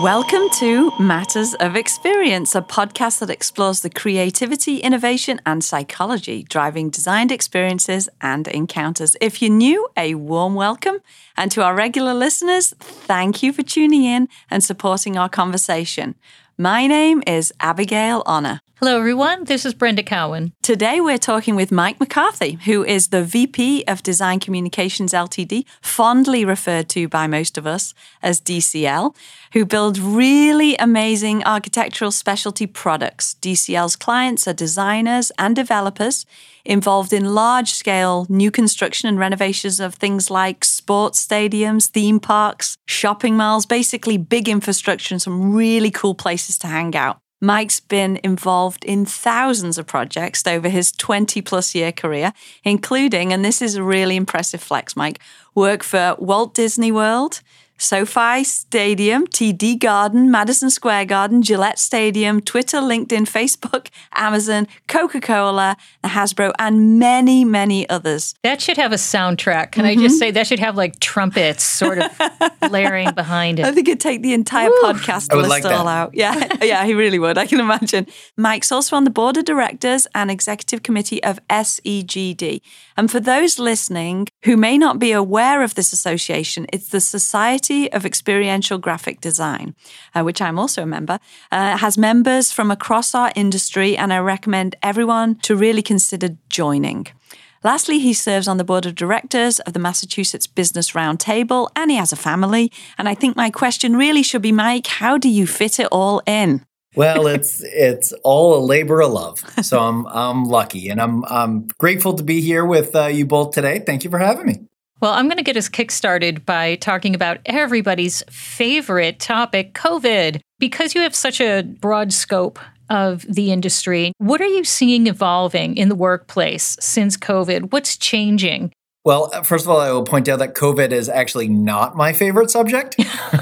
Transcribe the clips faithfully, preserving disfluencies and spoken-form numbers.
Welcome to Matters of Experience, a podcast that explores the creativity, innovation, and psychology driving designed experiences and encounters. If you're new, a warm welcome. And to our regular listeners, thank you for tuning in and supporting our conversation. My name is Abigail Honor. Hello, everyone. This is Brenda Cowan. Today, we're talking with Mike McCarthy, who is the V P of Design Communications Limited, fondly referred to by most of us as D C L, who builds really amazing architectural specialty products. D C L's clients are designers and developers involved in large-scale new construction and renovations of things like sports stadiums, theme parks, shopping malls, basically big infrastructure and some really cool places to hang out. Mike's been involved in thousands of projects over his twenty-plus year career, including, and this is a really impressive flex, Mike, work for Walt Disney World, SoFi Stadium, T D Garden, Madison Square Garden, Gillette Stadium, Twitter, LinkedIn, Facebook, Amazon, Coca-Cola, Hasbro, and many, many others. That should have a soundtrack. Can Mm-hmm. I just say that should have like trumpets sort of layering behind it? I think it'd take the entire Woo. podcast to I would list like it all that. out. Yeah, yeah, he really would. I can imagine. Mike's also on the board of directors and executive committee of S E G D. And for those listening who may not be aware of this association, it's the Society of Experiential Graphic Design, uh, which I'm also a member, uh, has members from across our industry, and I recommend everyone to really consider joining. Lastly, he serves on the board of directors of the Massachusetts Business Roundtable, and he has a family. And I think my question really should be, Mike, how do you fit it all in? Well, it's it's all a labor of love. So I'm I'm lucky, and I'm I'm grateful to be here with uh, you both today. Thank you for having me. Well, I'm going to get us kickstarted by talking about everybody's favorite topic, COVID. Because you have such a broad scope of the industry, what are you seeing evolving in the workplace since COVID? What's changing? Well, first of all, I will point out that COVID is actually not my favorite subject.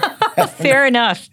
Fair enough.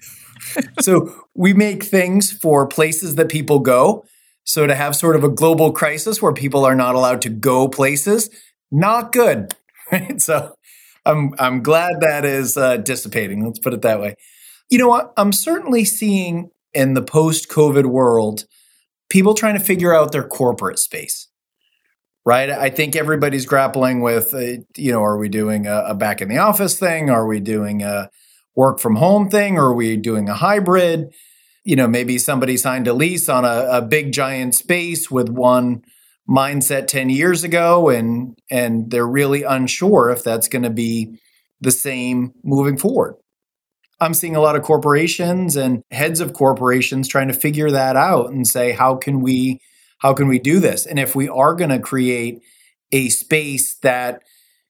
So we make things for places that people go. So to have sort of a global crisis where people are not allowed to go places, not good. Right? So I'm I'm glad that is uh, dissipating. Let's put it that way. You know what? I'm certainly seeing in the post-COVID world, people trying to figure out their corporate space, right? I think everybody's grappling with, uh, you know, are we doing a, a back in the office thing? Are we doing a work from home thing? Or are we doing a hybrid? You know, maybe somebody signed a lease on a, a big giant space with one mindset ten years ago, and and they're really unsure if that's going to be the same moving forward. I'm seeing a lot of corporations and heads of corporations trying to figure that out and say, how can we how can we do this? And if we are going to create a space that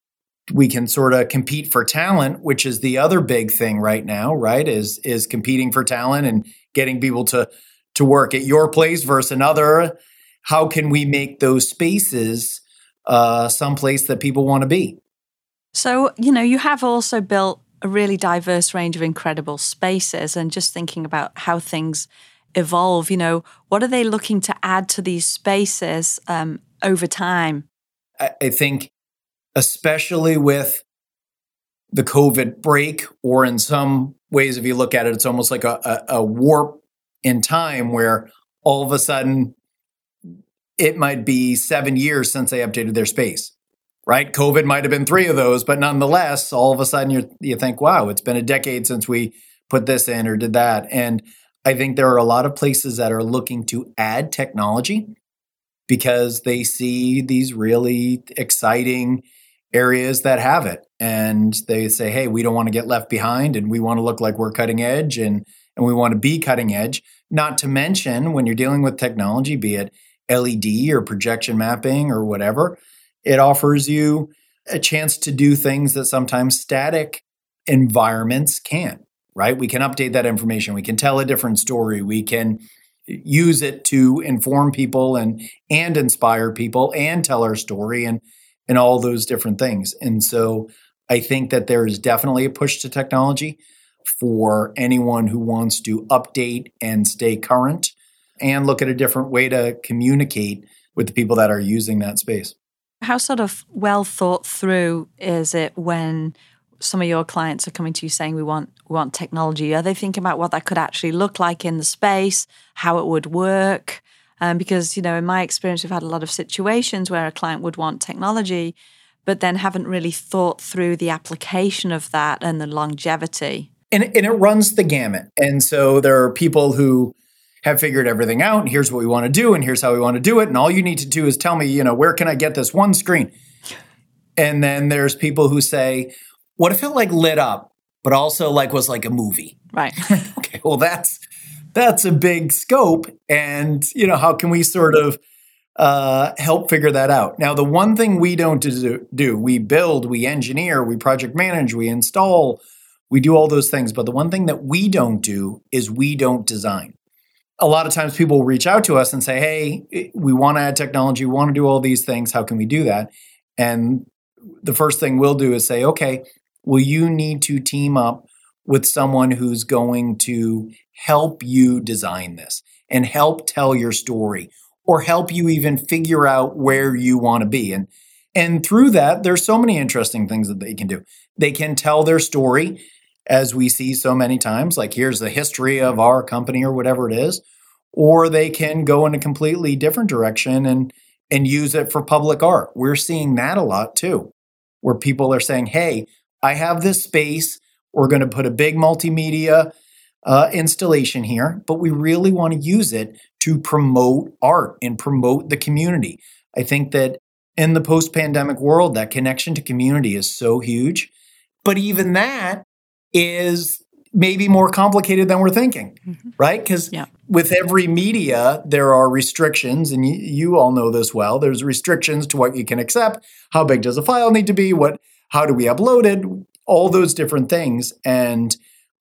we can sort of compete for talent, which is the other big thing right now, right? Is is competing for talent and getting people to to work at your place versus another. How can we make those spaces uh, someplace that people want to be? So, you know, you have also built a really diverse range of incredible spaces, and just thinking about how things evolve, you know, what are they looking to add to these spaces um, over time? I, I think especially with the COVID break, or in some ways, if you look at it, it's almost like a, a, a warp in time where all of a sudden it might be seven years since they updated their space, right? COVID might have been three of those, but nonetheless, all of a sudden you you think, wow, it's been a decade since we put this in or did that. And I think there are a lot of places that are looking to add technology because they see these really exciting areas that have it. And they say, hey, we don't want to get left behind, and we want to look like we're cutting edge, and, and we want to be cutting edge. Not to mention, when you're dealing with technology, be it L E D or projection mapping or whatever, it offers you a chance to do things that sometimes static environments can't, right? We can update that information. We can tell a different story. We can use it to inform people and and inspire people and tell our story and and all those different things. And so I think that there is definitely a push to technology for anyone who wants to update and stay current and look at a different way to communicate with the people that are using that space. How sort of well thought through is it when some of your clients are coming to you saying we want we want technology, are they thinking about what that could actually look like in the space, how it would work? Um, because, you know, in my experience, we've had a lot of situations where a client would want technology, but then haven't really thought through the application of that and the longevity. And, and it runs the gamut. And so there are people who have figured everything out, and here's what we want to do, and here's how we want to do it. And all you need to do is tell me, you know, where can I get this one screen? And then there's people who say, what if it like lit up, but also like was like a movie? Right. Okay, well, that's that's a big scope. And, you know, how can we sort of uh, help figure that out? Now, the one thing we don't do, do, we build, we engineer, we project manage, we install, we do all those things. But the one thing that we don't do is we don't design. A lot of times people will reach out to us and say, hey, we want to add technology, we want to do all these things. How can we do that? And the first thing we'll do is say, okay, well, you need to team up with someone who's going to help you design this and help tell your story or help you even figure out where you want to be. And, and through that, there's so many interesting things that they can do. They can tell their story, as we see so many times, like here's the history of our company or whatever it is, or they can go in a completely different direction and, and use it for public art. We're seeing that a lot too, where people are saying, hey, I have this space, we're going to put a big multimedia uh, installation here, but we really want to use it to promote art and promote the community. I think that in the post-pandemic world, that connection to community is so huge, but even that is maybe more complicated than we're thinking, mm-hmm. right? Because yeah. with every media, there are restrictions, and you, you all know this well. There's restrictions to what you can accept. How big does a file need to be? What? How do we upload it? All those different things. And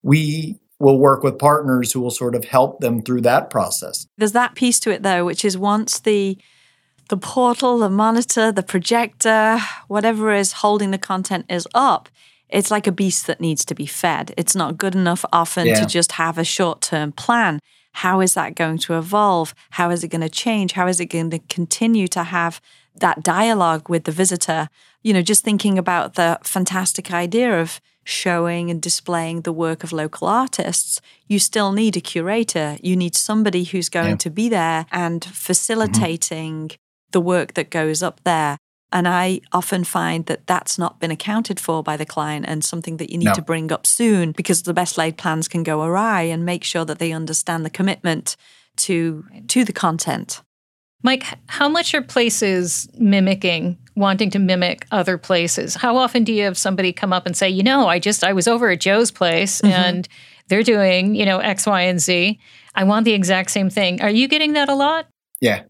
we will work with partners who will sort of help them through that process. There's that piece to it, though, which is once the the portal, the monitor, the projector, whatever is holding the content is up, it's like a beast that needs to be fed. It's not good enough often yeah. to just have a short-term plan. How is that going to evolve? How is it going to change? How is it going to continue to have that dialogue with the visitor? You know, just thinking about the fantastic idea of showing and displaying the work of local artists, you still need a curator. You need somebody who's going yeah. to be there and facilitating mm-hmm. the work that goes up there. And I often find that that's not been accounted for by the client and something that you need no. to bring up soon, because the best laid plans can go awry, and make sure that they understand the commitment to to the content. Mike, how much are places mimicking, wanting to mimic other places? How often do you have somebody come up and say, you know, I just, I was over at Joe's place mm-hmm. and they're doing, you know, X, Y, and Z. I want the exact same thing. Are you getting that a lot? Yeah.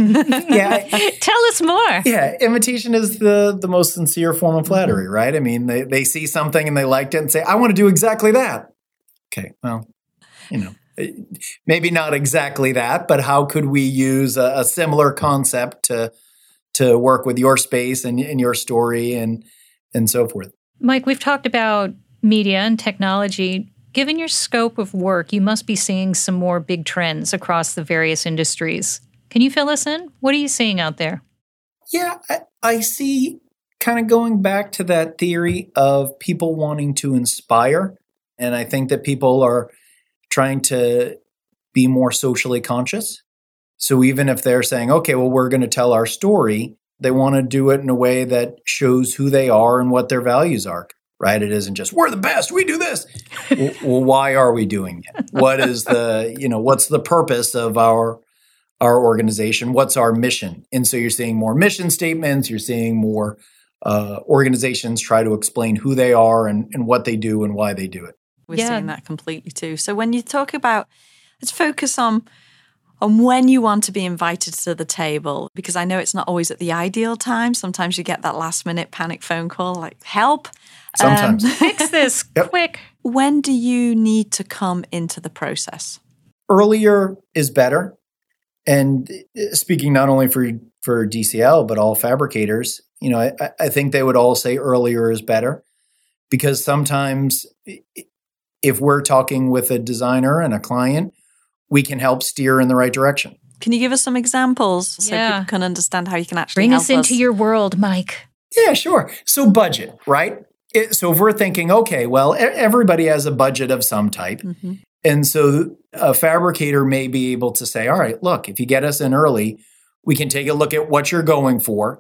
yeah. Tell us more. Yeah. Imitation is the, the most sincere form of flattery, right? I mean, they, they see something and they liked it and say, I want to do exactly that. Okay. Well, you know. Maybe not exactly that, but how could we use a, a similar concept to to work with your space and, and your story and and so forth? Mike, we've talked about media and technology. Given your scope of work, you must be seeing some more big trends across the various industries. Can you fill us in? What are you seeing out there? Yeah, I, I see kind of going back to that theory of people wanting to inspire. And I think that people are trying to be more socially conscious. So even if they're saying, okay, well, we're going to tell our story, they want to do it in a way that shows who they are and what their values are, right? It isn't just, we're the best, we do this. well, well, why are we doing it? What is the, you know, what's the purpose of our, our organization? What's our mission? And so you're seeing more mission statements, you're seeing more uh, organizations try to explain who they are and, and what they do and why they do it. We're yeah. seeing that completely too. So when you talk about, let's focus on on when you want to be invited to the table, because I know it's not always at the ideal time. Sometimes you get that last minute panic phone call like, help. Sometimes. Um, Fix this yep. quick. When do you need to come into the process? Earlier is better. And speaking not only for, for D C L, but all fabricators, you know, I, I think they would all say earlier is better, because sometimes if we're talking with a designer and a client, we can help steer in the right direction. Can you give us some examples so yeah. people can understand how you can actually Bring help us into us? your world, Mike. Yeah, sure. So budget, right? it, so if we're thinking, okay, well, everybody has a budget of some type. Mm-hmm. And so a fabricator may be able to say, all right, look, if you get us in early, we can take a look at what you're going for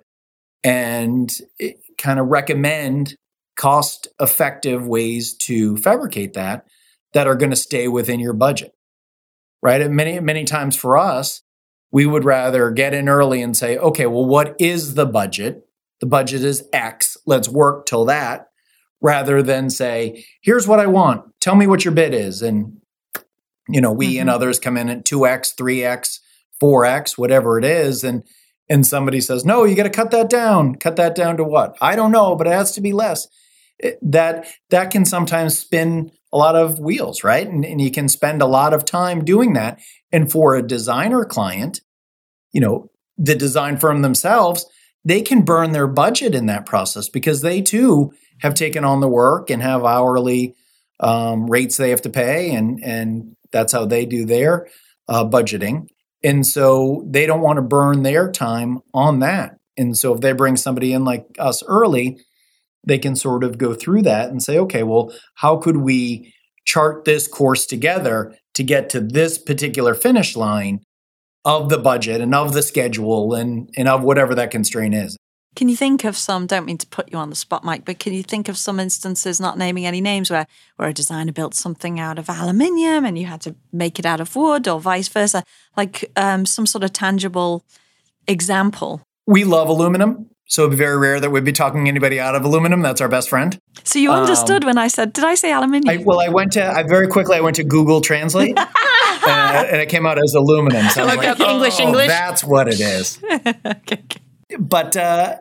and kind of recommend cost-effective ways to fabricate that that are going to stay within your budget, right? And many, many times for us, we would rather get in early and say, okay, well, what is the budget? The budget is X. Let's work till that, rather than say, here's what I want. Tell me what your bid is. And, you know, we mm-hmm. and others come in at two X, three X, four X, whatever it is. And and somebody says, no, you got to cut that down. Cut that down to what? I don't know, but it has to be less. It, that that can sometimes spin a lot of wheels, right? And, and you can spend a lot of time doing that. And for a designer client, you know, the design firm themselves, they can burn their budget in that process because they too have taken on the work and have hourly um, rates they have to pay. And, and that's how they do their uh, budgeting. And so they don't want to burn their time on that. And so if they bring somebody in like us early, they can sort of go through that and say, okay, well, how could we chart this course together to get to this particular finish line of the budget and of the schedule and, and of whatever that constraint is. Can you think of some, don't mean to put you on the spot, Mike, but can you think of some instances, not naming any names, where, where a designer built something out of aluminium and you had to make it out of wood or vice versa, like um, some sort of tangible example? We love aluminum. So it'd be very rare that we'd be talking anybody out of aluminum. That's our best friend. So you understood um, when I said, did I say aluminium? I, well, I went to, I very quickly, I went to Google Translate uh, and it came out as aluminum. So I was like, like English, oh, English. That's what it is. okay, okay. But uh,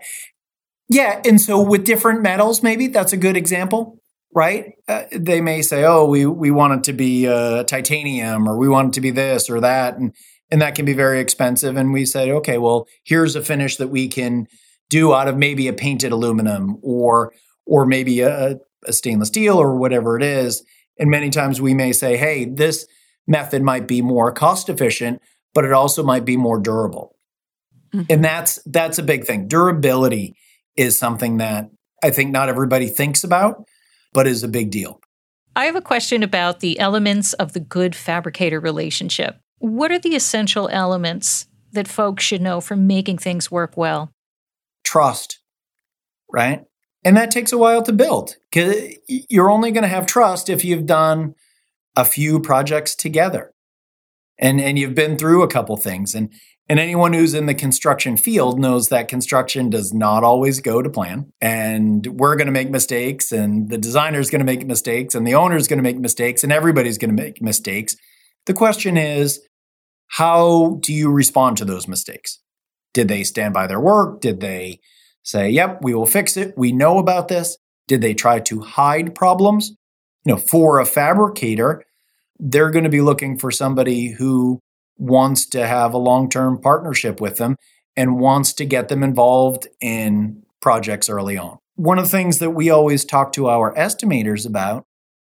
yeah, and so with different metals, maybe that's a good example, right? Uh, they may say, oh, we, we want it to be uh, titanium or we want it to be this or that. And, and that can be very expensive. And we say, okay, well, here's a finish that we can do out of maybe a painted aluminum or or maybe a, a stainless steel or whatever it is. And many times we may say, hey, this method might be more cost efficient, but it also might be more durable. Mm-hmm. And that's that's a big thing. Durability is something that I think not everybody thinks about, but is a big deal. I have a question about the elements of the good fabricator relationship. What are the essential elements that folks should know for making things work well? Trust, right? And that takes a while to build because you're only going to have trust if you've done a few projects together and, and you've been through a couple things. And, and anyone who's in the construction field knows that construction does not always go to plan. And we're going to make mistakes and the designer's going to make mistakes and the owner's going to make mistakes and everybody's going to make mistakes. The question is, how do you respond to those mistakes? Did they stand by their work? Did they say, yep, we will fix it. We know about this. Did they try to hide problems? You know, for a fabricator, they're going to be looking for somebody who wants to have a long-term partnership with them and wants to get them involved in projects early on. One of the things that we always talk to our estimators about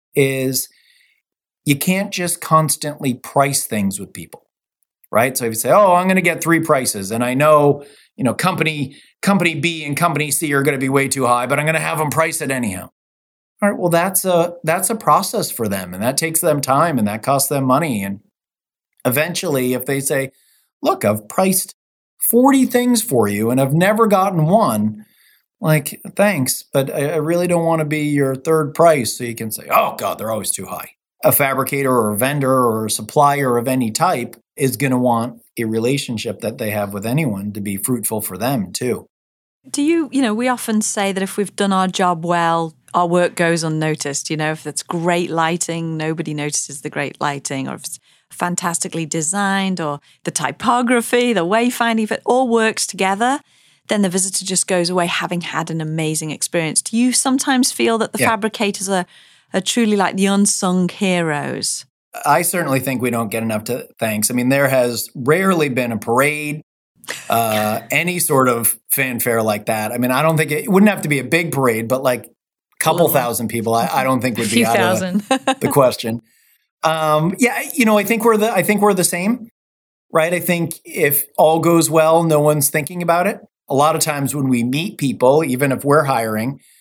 is you can't just constantly price things with people. Right. So if you say, oh, I'm going to get three prices and I know, you know, company, company B and company C are going to be way too high, but I'm going to have them price it anyhow. All right. Well, that's a, that's a process for them and that takes them time and that costs them money. And eventually if they say, look, I've priced forty things for you and I've never gotten one, like, thanks, but I, I really don't want to be your third price. So you can say, oh God, they're always too high. A fabricator or a vendor or a supplier of any type is going to want a relationship that they have with anyone to be fruitful for them too. Do you, you know, we often say that if we've done our job well, our work goes unnoticed. You know, if it's great lighting, nobody notices the great lighting, or if it's fantastically designed, or the typography, the wayfinding, if it all works together, then the visitor just goes away having had an amazing experience. Do you sometimes feel that the yeah. fabricators are, are truly like the unsung heroes? I certainly think we don't get enough to thanks. I mean, there has rarely been a parade, uh, any sort of fanfare like that. I mean, I don't think it, it wouldn't have to be a big parade, but like a couple Little. thousand people, I, I don't think would be out thousand. of the question. Um, yeah, you know, I think we're the I think we're the same, right? I think if all goes well, no one's thinking about it. A lot of times when we meet people, even if we're hiring,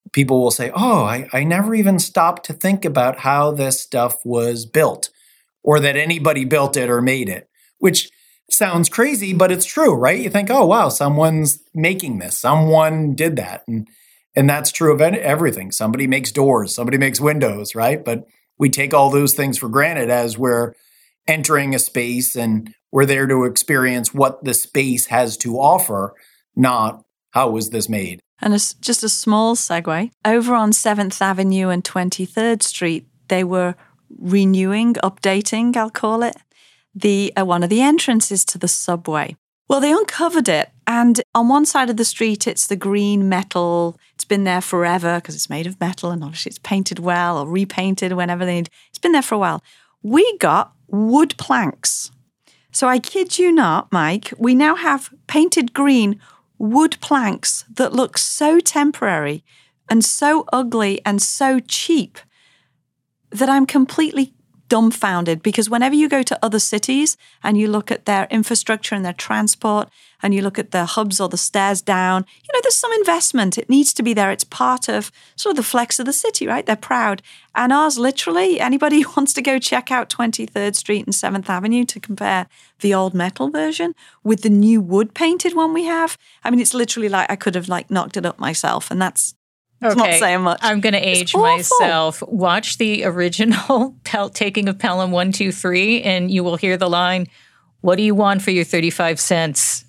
people will say, oh, I, I never even stopped to think about how this stuff was built or that anybody built it or made it, which sounds crazy, but it's true, right? You think, oh, wow, someone's making this. Someone did that. And and that's true of everything. Somebody makes doors, somebody makes windows, right? But we take all those things for granted as we're entering a space and we're there to experience what the space has to offer, not how was this made. And a, just a small segue, over on seventh Avenue and twenty-third Street, they were renewing, updating, I'll call it, the uh, one of the entrances to the subway. Well, they uncovered it, and on one side of the street, it's the green metal. It's been there forever because it's made of metal, and obviously it's painted well or repainted whenever they need. It's been there for a while. We got wood planks. So I kid you not, Mike, we now have painted green wood planks that look so temporary and so ugly and so cheap that I'm completely dumbfounded, because whenever you go to other cities and you look at their infrastructure and their transport and you look at the hubs or the stairs down, you know, there's some investment. It needs to be there. It's part of sort of the flex of the city, right? They're proud. And ours, literally, anybody who wants to go check out twenty-third Street and seventh Avenue to compare the old metal version with the new wood painted one we have. I mean, it's literally like I could have like knocked it up myself, and that's It's okay. not saying much. I'm going to age myself. Watch the original Pel- Taking of Pelham one two three, and you will hear the line, "What do you want for your thirty-five cents?"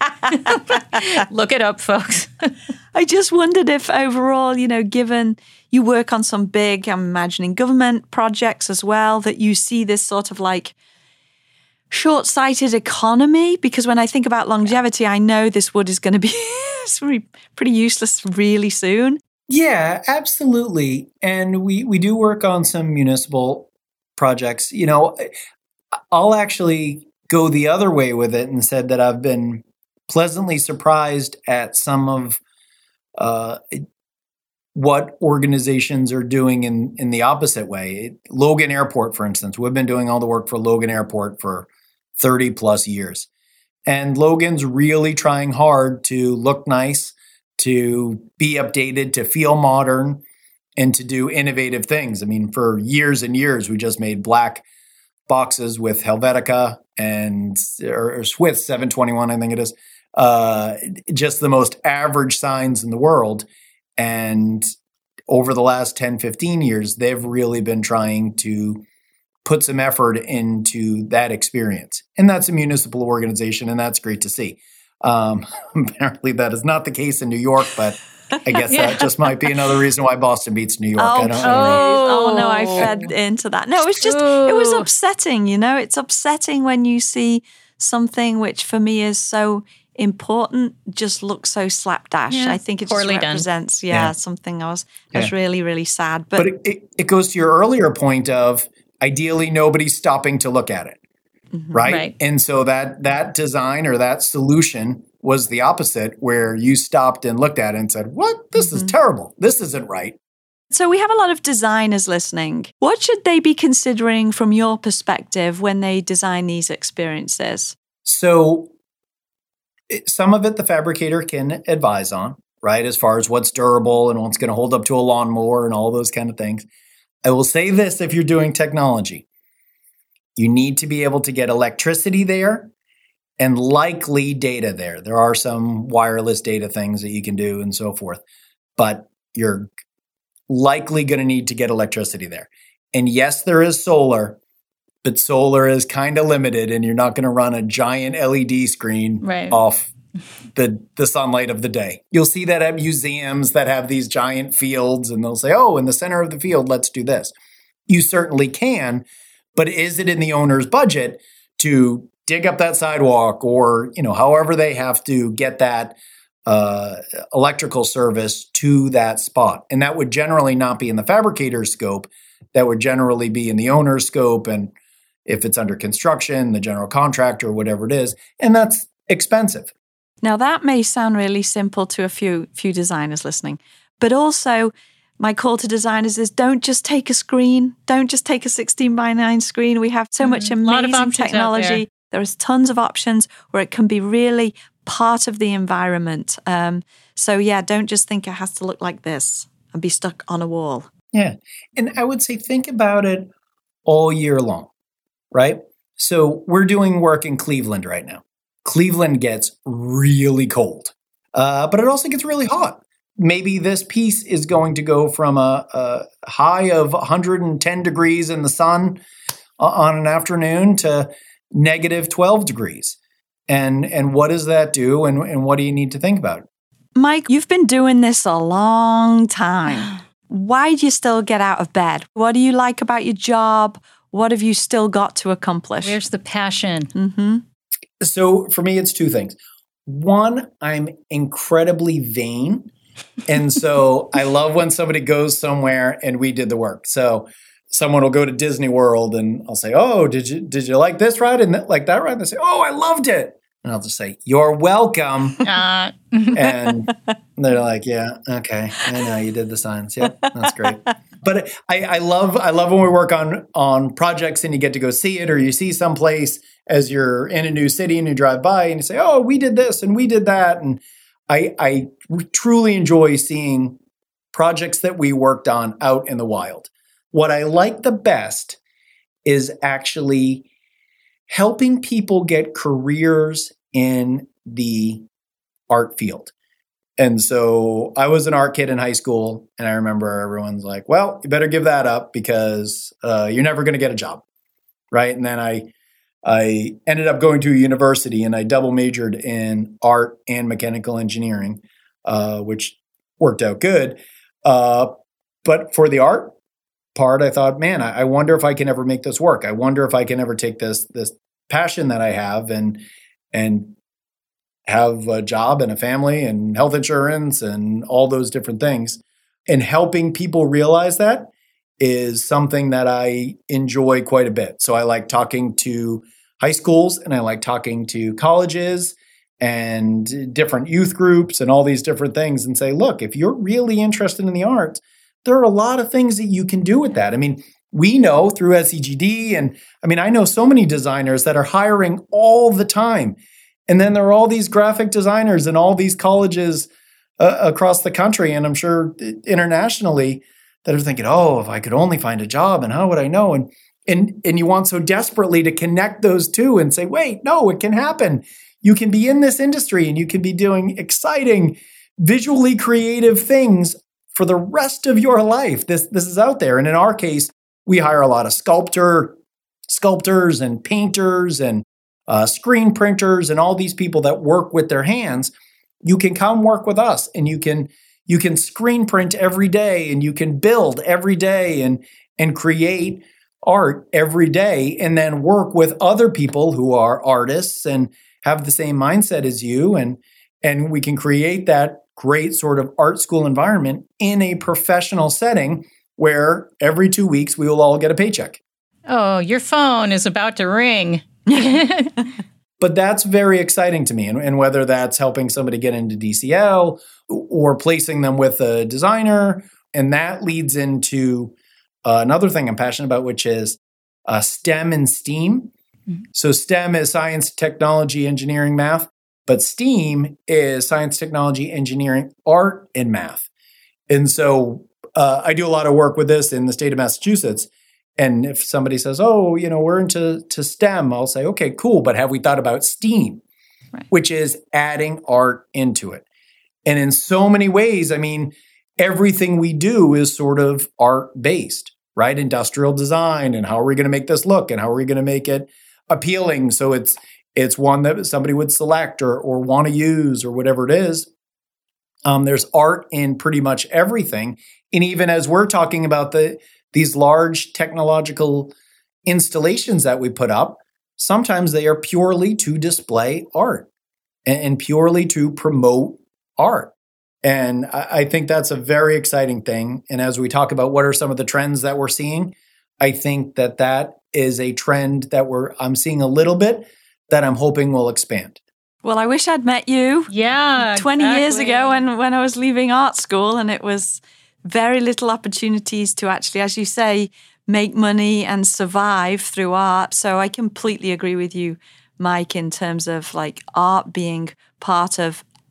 Look it up, folks. I just wondered if overall, you know, given you work on some big, I'm imagining, government projects as well, that you see this sort of like short-sighted economy, because when I think about longevity, I know this wood is going to be pretty useless really soon. Yeah, absolutely. And we, we do work on some municipal projects. You know, I'll actually go the other way with it and said that I've been pleasantly surprised at some of uh, what organizations are doing in, in the opposite way. Logan Airport, for instance, we've been doing all the work for Logan Airport for thirty plus years. And Logan's really trying hard to look nice, to be updated, to feel modern, and to do innovative things. I mean, for years and years, we just made black boxes with Helvetica and or, or Swift seven twenty-one, I think it is, uh, just the most average signs in the world. And over the last ten, fifteen years, they've really been trying to put some effort into that experience. And that's a municipal organization, and that's great to see. Um, apparently that is not the case in New York, but I guess yeah. that just might be another reason why Boston beats New York. Oh, I don't oh, know. oh no, I fed into that. No, it was just, it was upsetting, you know, it's upsetting when you see something which for me is so important just looks so slapdash. Yeah, I think it just represents, yeah, yeah, something I was, I was yeah. really, really sad. But, but it, it, it goes to your earlier point of ideally nobody's stopping to look at it. Mm-hmm. Right? right. And so that that design or that solution was the opposite, where you stopped and looked at it and said, what? This mm-hmm. is terrible. This isn't right. So we have a lot of designers listening. What should they be considering from your perspective when they design these experiences? So some of it the fabricator can advise on, right? As far as what's durable and what's going to hold up to a lawnmower and all those kind of things. I will say this, if you're doing technology, you need to be able to get electricity there and likely data there. There are some wireless data things that you can do and so forth, but you're likely going to need to get electricity there. And yes, there is solar, but solar is kind of limited, and you're not going to run a giant L E D screen right. off the the sunlight of the day. You'll see that at museums that have these giant fields, and they'll say, oh, in the center of the field, let's do this. You certainly can. But is it in the owner's budget to dig up that sidewalk, or, you know, however they have to get that uh, electrical service to that spot? And that would generally not be in the fabricator's scope. That would generally be in the owner's scope. And if it's under construction, the general contractor, whatever it is, and that's expensive. Now, that may sound really simple to a few few designers listening, but also my call to designers is don't just take a screen. Don't just take a sixteen by nine screen. We have so mm, much amazing technology. There. There's tons of options where it can be really part of the environment. Um, so yeah, don't just think it has to look like this. and be stuck on a wall. Yeah. And I would say think about it all year long, right? So we're doing work in Cleveland right now. Cleveland gets really cold, uh, but it also gets really hot. Maybe this piece is going to go from a, a high of one hundred ten degrees in the sun on an afternoon to negative twelve degrees. And and what does that do? And, and what do you need to think about? Mike, you've been doing this a long time. Why do you still get out of bed? What do you like about your job? What have you still got to accomplish? Where's the passion? Mm-hmm. So for me, it's two things. One, I'm incredibly vain. And so I love when somebody goes somewhere and we did the work. So someone will go to Disney World and I'll say, oh, did you did you like this ride and th- like that ride? And they say, oh, I loved it. And I'll just say, you're welcome. Uh. And they're like, yeah, okay. I know you did the signs. Yep, that's great. But I, I love I love when we work on, on projects and you get to go see it, or you see someplace as you're in a new city and you drive by and you say, oh, we did this and we did that. And I, I truly enjoy seeing projects that we worked on out in the wild. What I like the best is actually helping people get careers in the art field. And so I was an art kid in high school, and I remember everyone's like, well, you better give that up because uh, you're never going to get a job, right? And then I I ended up going to a university, and I double majored in art and mechanical engineering, uh, which worked out good. Uh, but for the art part, I thought, man, I, I wonder if I can ever make this work. I wonder if I can ever take this this passion that I have and and have a job and a family and health insurance and all those different things. And helping people realize that is something that I enjoy quite a bit. So I like talking to high schools and I like talking to colleges and different youth groups and all these different things and say, look, if you're really interested in the arts, there are a lot of things that you can do with that. I mean, we know through S E G D, and I mean, I know so many designers that are hiring all the time. And then there are all these graphic designers in all these colleges uh, across the country, and I'm sure internationally, that are thinking, oh, if I could only find a job, and how would I know? And and and you want so desperately to connect those two and say, wait, no, it can happen. You can be in this industry and you can be doing exciting, visually creative things for the rest of your life. This this is out there. And in our case, we hire a lot of sculptor, sculptors and painters and uh, screen printers and all these people that work with their hands. You can come work with us and you can you can screen print every day and you can build every day and and create art every day and then work with other people who are artists and have the same mindset as you. And, and we can create that great sort of art school environment in a professional setting where every two weeks we will all get a paycheck. Oh, your phone is about to ring. But that's very exciting to me. And, and whether that's helping somebody get into D C L or placing them with a designer. And that leads into uh, another thing I'm passionate about, which is uh, STEM and STEAM. Mm-hmm. So STEM is science, technology, engineering, math. But STEAM is science, technology, engineering, art, and math. And so uh, I do a lot of work with this in the state of Massachusetts. And if somebody says, oh, you know, we're into to STEM, I'll say, okay, cool. But have we thought about STEAM, right, which is adding art into it? And in so many ways, I mean, everything we do is sort of art-based, right? Industrial design, and how are we going to make this look? And how are we going to make it appealing so it's it's one that somebody would select or, or want to use or whatever it is. Um, there's art in pretty much everything. And even as we're talking about the these large technological installations that we put up, sometimes they are purely to display art and, and purely to promote art. And I, I think that's a very exciting thing. And as we talk about what are some of the trends that we're seeing, I think that that is a trend that we're I'm seeing a little bit that I'm hoping will expand. Well, I wish I'd met you yeah, twenty exactly. years ago when, when I was leaving art school, and it was very little opportunities to actually, as you say, make money and survive through art. So I completely agree with you, Mike, in terms of like art being part of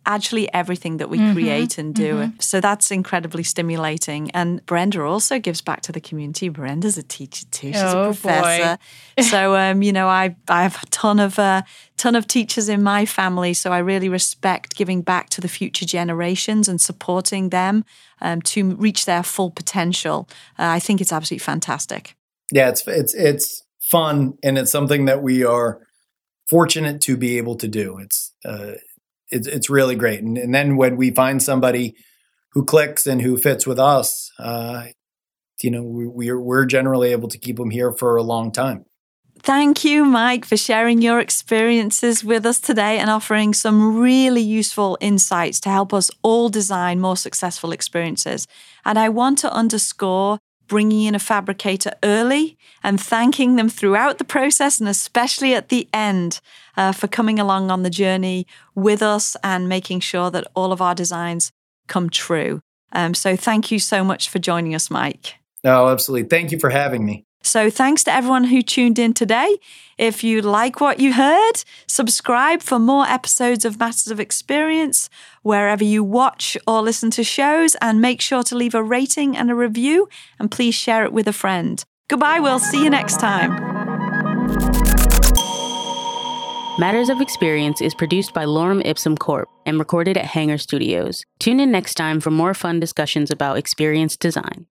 actually everything that we mm-hmm, create and do. mm-hmm. So that's incredibly stimulating. And Brenda also gives back to the community. Brenda's a teacher too. She's oh, a professor. Boy. So, um, you know, I, I have a ton of, uh, ton of teachers in my family. So I really respect giving back to the future generations and supporting them um, to reach their full potential. Uh, I think it's absolutely fantastic. Yeah, it's it's it's fun, and it's something that we are fortunate to be able to do. It's uh, it's it's really great, and, and then when we find somebody who clicks and who fits with us, uh, you know, we, we're we're generally able to keep them here for a long time. Thank you, Mike, for sharing your experiences with us today and offering some really useful insights to help us all design more successful experiences. And I want to underscore bringing in a fabricator early and thanking them throughout the process and especially at the end uh, for coming along on the journey with us and making sure that all of our designs come true. Um, so thank you so much for joining us, Mike. No, absolutely. Thank you for having me. So thanks to everyone who tuned in today. If you like what you heard, subscribe for more episodes of Masters of Experience wherever you watch or listen to shows, and make sure to leave a rating and a review, and please share it with a friend. Goodbye, we'll see you next time. Matters of Experience is produced by Lorem Ipsum Corp and recorded at Hangar Studios. Tune in next time for more fun discussions about experience design.